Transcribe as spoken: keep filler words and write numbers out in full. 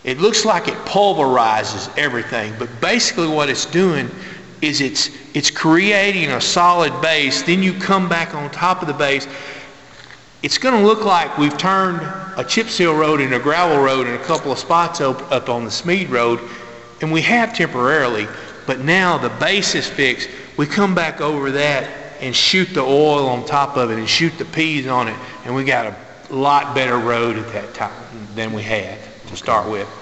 It looks like it pulverizes everything, but basically what it's doing is it's it's creating a solid base. Then you come back on top of the base. It's going to look like we've turned a chip seal road into a gravel road in a couple of spots up, up on the Smead Road, and we have temporarily, but now the base is fixed. We come back over that and shoot the oil on top of it and shoot the peas on it, and we got a lot better road at that time than we had to start with.